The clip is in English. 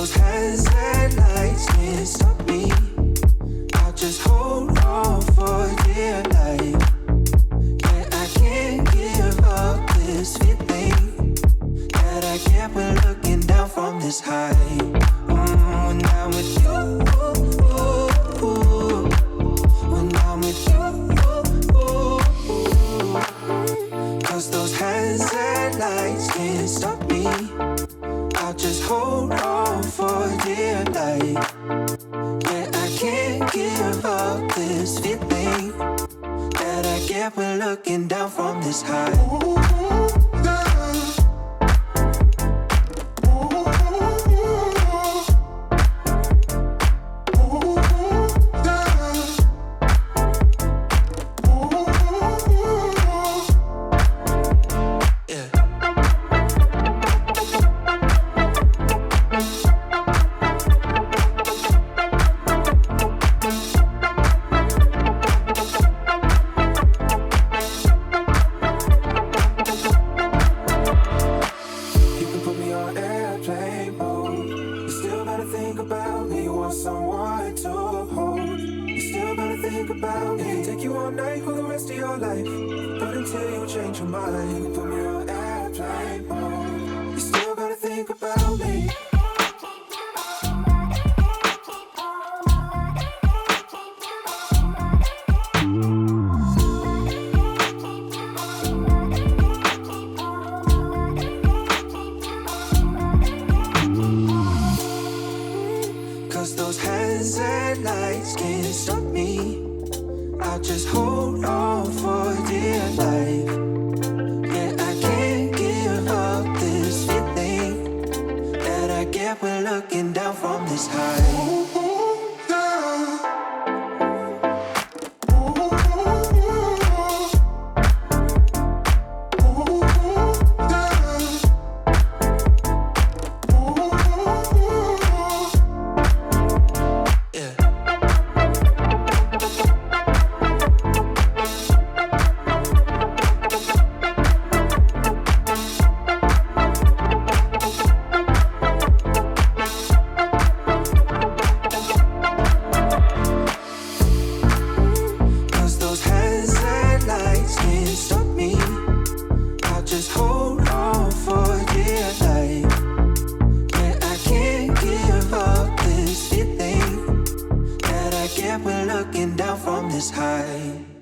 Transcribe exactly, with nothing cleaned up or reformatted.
those hazard lights can't stop me. I'll just hold on for dear life. Yeah, I can't give up this feeling that I get when looking down from this high. Mm, when I'm with you, when I'm with you, 'cause those hazard lights can't stop me. I'll just hold on for dear life. Yeah, I can't give up this feeling that I get when looking down from this high. Those hazard lights can't stop me. I'll just hold on for dear life. Yeah, I can't give up this feeling that I get when looking down from this high. We're looking down from this high.